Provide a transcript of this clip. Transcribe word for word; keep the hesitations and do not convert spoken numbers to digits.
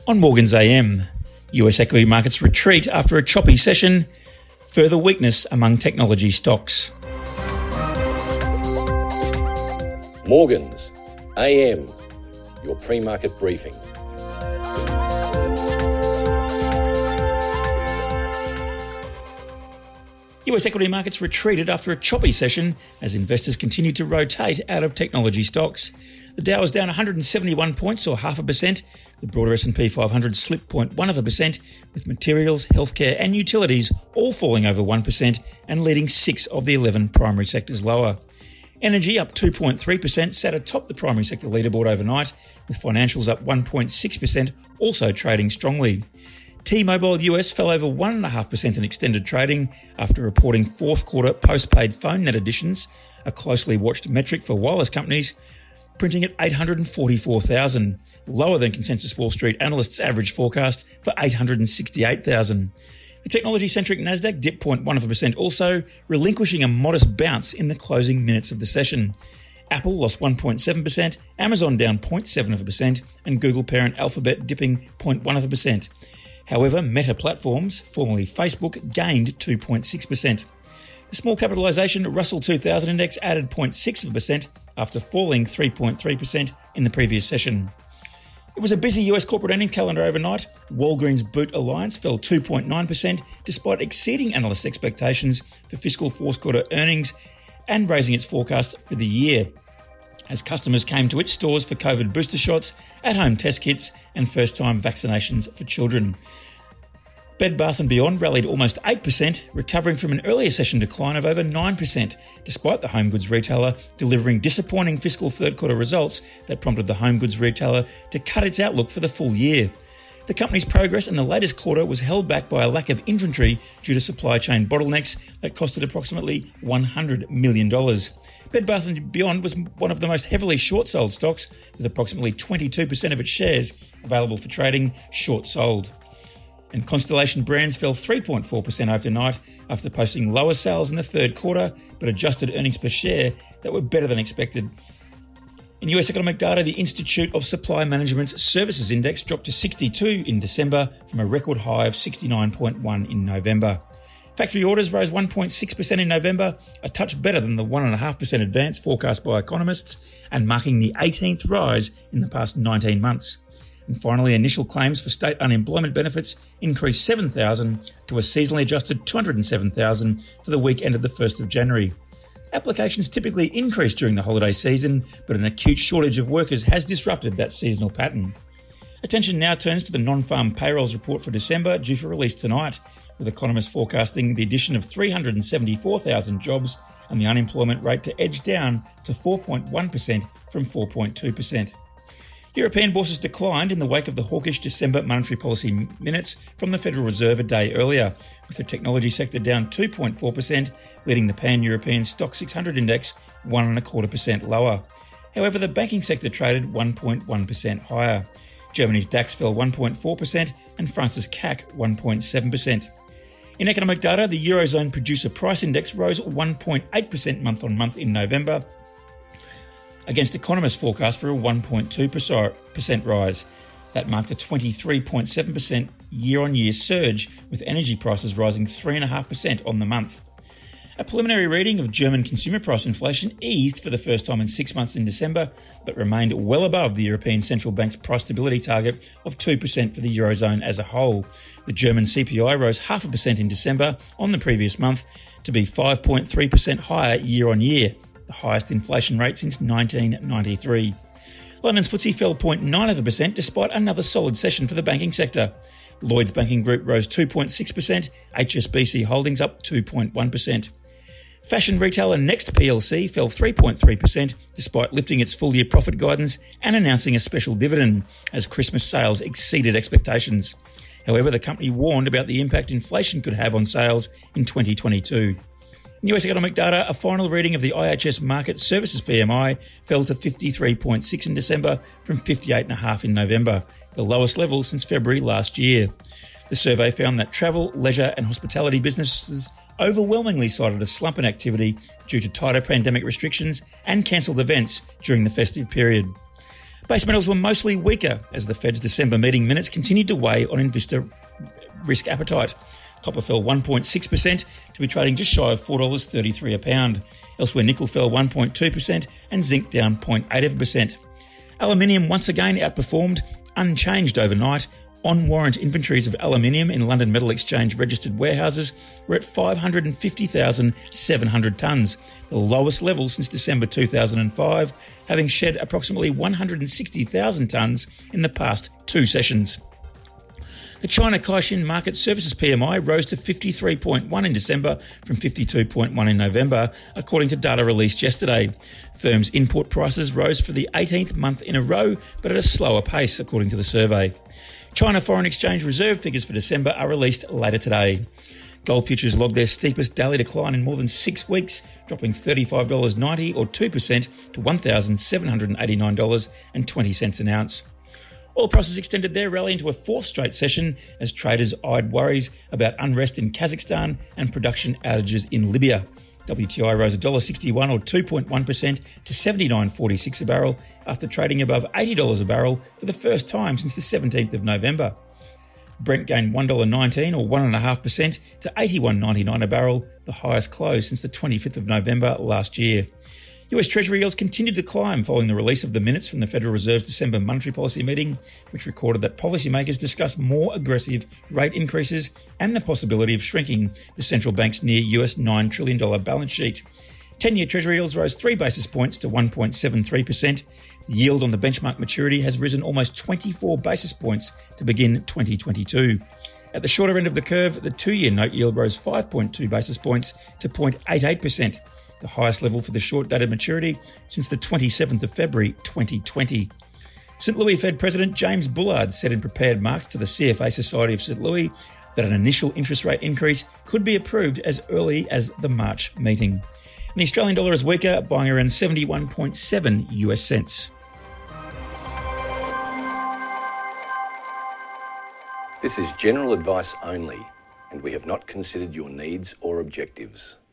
On Morgans A M, U S equity markets retreat after a choppy session, further weakness among technology stocks. Morgans A M, your pre-market briefing. U S equity markets retreated after a choppy session as investors continued to rotate out of technology stocks. The Dow was down one hundred seventy-one points, or half a percent. The broader S and P five hundred slipped zero point one of a percent, with materials, healthcare and utilities all falling over one percent and leading six of the eleven primary sectors lower. Energy up two point three percent sat atop the primary sector leaderboard overnight, with financials up one point six percent, also trading strongly. T-Mobile U S fell over one point five percent in extended trading after reporting fourth quarter postpaid phone net additions, a closely watched metric for wireless companies, printing at eight hundred forty-four thousand, lower than consensus Wall Street analysts' average forecast for eight hundred sixty-eight thousand. The technology-centric Nasdaq dipped zero point one of a percent also, relinquishing a modest bounce in the closing minutes of the session. Apple lost one point seven percent, Amazon down zero point seven of a percent, and Google parent Alphabet dipping zero point one of a percent. However, Meta Platforms, formerly Facebook, gained two point six percent. The small capitalisation Russell two thousand index added zero point six of a percent after falling three point three percent in the previous session. It was a busy U S corporate earnings calendar overnight. Walgreens Boot Alliance fell two point nine percent despite exceeding analysts' expectations for fiscal fourth quarter earnings and raising its forecast for the year, as customers came to its stores for COVID booster shots, at-home test kits and first-time vaccinations for children. Bed Bath and Beyond rallied almost eight percent, recovering from an earlier session decline of over nine percent, despite the home goods retailer delivering disappointing fiscal third quarter results that prompted the home goods retailer to cut its outlook for the full year. The company's progress in the latest quarter was held back by a lack of inventory due to supply chain bottlenecks that costed approximately one hundred million dollars. Bed Bath and Beyond was one of the most heavily short-sold stocks, with approximately twenty-two percent of its shares available for trading short-sold. And Constellation Brands fell three point four percent overnight after posting lower sales in the third quarter, but adjusted earnings per share that were better than expected. In U S economic data, the Institute of Supply Management's Services Index dropped to sixty-two in December from a record high of sixty-nine point one in November. Factory orders rose one point six percent in November, a touch better than the one point five percent advance forecast by economists, and marking the eighteenth rise in the past nineteen months. And finally, initial claims for state unemployment benefits increased seven thousand to a seasonally adjusted two hundred seven thousand for the week ended the first of January. Applications typically increase during the holiday season, but an acute shortage of workers has disrupted that seasonal pattern. Attention now turns to the non-farm payrolls report for December, due for release tonight, with economists forecasting the addition of three hundred seventy-four thousand jobs and the unemployment rate to edge down to four point one percent from four point two percent. European bourses declined in the wake of the hawkish December monetary policy minutes from the Federal Reserve a day earlier, with the technology sector down two point four percent, leading the Pan-European Stock six hundred index one point two five percent lower. However, the banking sector traded one point one percent higher. Germany's DAX fell one point four percent and France's C A C one point seven percent. In economic data, the Eurozone Producer Price Index rose one point eight percent month-on-month in November, against economists' forecast for a one point two percent rise. That marked a twenty-three point seven percent year-on-year surge, with energy prices rising three point five percent on the month. A preliminary reading of German consumer price inflation eased for the first time in six months in December, but remained well above the European Central Bank's price stability target of two percent for the Eurozone as a whole. The German C P I rose half a percent in December on the previous month to be five point three percent higher year-on-year, the highest inflation rate since nineteen ninety-three. London's F T S E fell zero point nine of a percent despite another solid session for the banking sector. Lloyds Banking Group rose two point six percent, H S B C Holdings up two point one percent. Fashion retailer Next P L C fell three point three percent despite lifting its full-year profit guidance and announcing a special dividend as Christmas sales exceeded expectations. However, the company warned about the impact inflation could have on sales in twenty twenty-two. In U S economic data, a final reading of the I H S Market Services P M I fell to fifty-three point six in December from fifty-eight point five in November, the lowest level since February last year. The survey found that travel, leisure and hospitality businesses overwhelmingly cited a slump in activity due to tighter pandemic restrictions and cancelled events during the festive period. Base metals were mostly weaker as the Fed's December meeting minutes continued to weigh on investor risk appetite. Copper fell one point six percent to be trading just shy of four dollars thirty-three a pound. Elsewhere, nickel fell one point two percent and zinc down zero point eight percent. Aluminium once again outperformed, unchanged overnight. On-warrant inventories of aluminium in London Metal Exchange registered warehouses were at five hundred fifty thousand seven hundred tonnes, the lowest level since December two thousand five, having shed approximately one hundred sixty thousand tonnes in the past two sessions. The China Caixin Market Services P M I rose to fifty-three point one in December from fifty-two point one in November, according to data released yesterday. Firms' input prices rose for the eighteenth month in a row, but at a slower pace, according to the survey. China Foreign Exchange Reserve figures for December are released later today. Gold futures logged their steepest daily decline in more than six weeks, dropping thirty-five dollars ninety or two percent to one thousand seven hundred eighty-nine dollars and twenty cents an ounce. Oil prices extended their rally into a fourth straight session as traders eyed worries about unrest in Kazakhstan and production outages in Libya. W T I rose one dollar sixty-one or two point one percent to seventy-nine dollars forty-six a barrel after trading above eighty dollars a barrel for the first time since the seventeenth of November. Brent gained one dollar nineteen or one point five percent to eighty-one dollars ninety-nine a barrel, the highest close since the twenty-fifth of November last year. U S Treasury yields continued to climb following the release of the minutes from the Federal Reserve's December monetary policy meeting, which recorded that policymakers discussed more aggressive rate increases and the possibility of shrinking the central bank's near U S nine trillion dollars balance sheet. ten-year Treasury yields rose three basis points to one point seven three percent. The yield on the benchmark maturity has risen almost twenty-four basis points to begin twenty twenty-two. At the shorter end of the curve, the two-year note yield rose five point two basis points to zero point eight eight percent, the highest level for the short-dated maturity since the twenty-seventh of February twenty twenty. Saint Louis Fed President James Bullard said in prepared remarks to the C F A Society of Saint Louis that an initial interest rate increase could be approved as early as the March meeting. And the Australian dollar is weaker, buying around seventy-one point seven U S cents. This is general advice only, and we have not considered your needs or objectives.